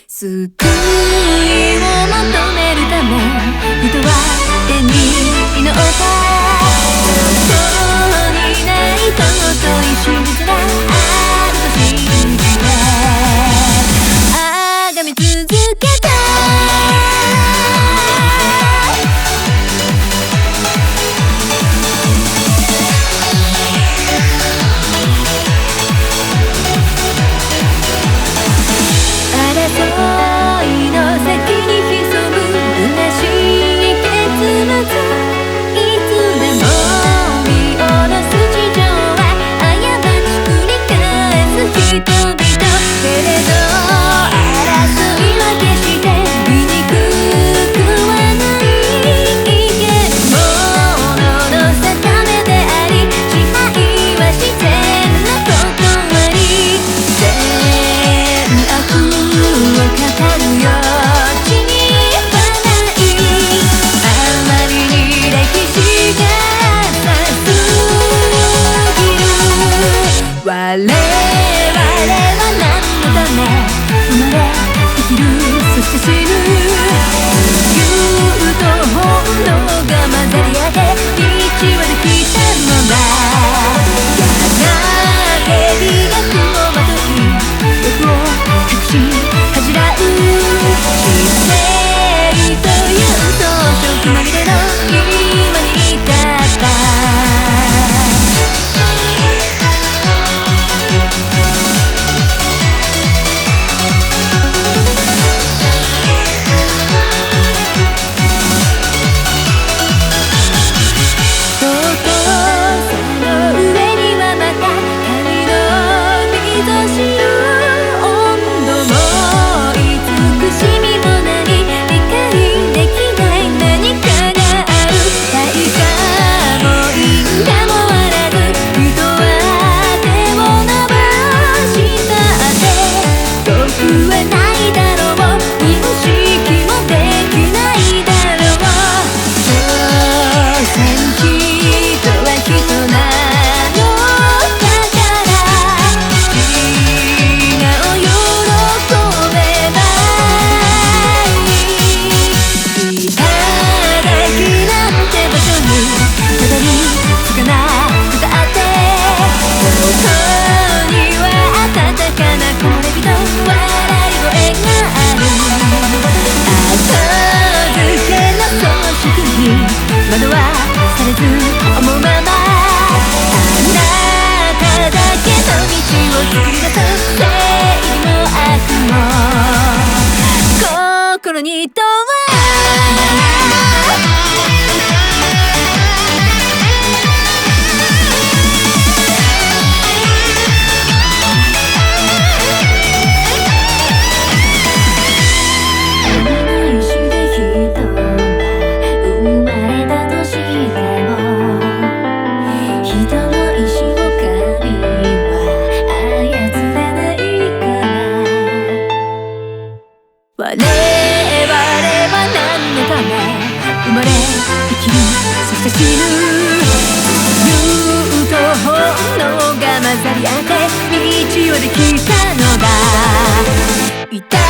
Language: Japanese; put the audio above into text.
救いを求めるため人は天に祈ったそこにない尊い真実があると信じて崇め続けた我々は何のため生まれ生きるそして死ぬ自由と本能が混ざり合って道はできたのだやがて美学をまとい欲を隠し恥じらう知性という装飾まみれの今に至った惑わされず思うままあなただけの道を作り出す正義も悪も心に問わ我々は何のため生まれ生きるそして死ぬ勇と本能が混ざり合って道はできたのだ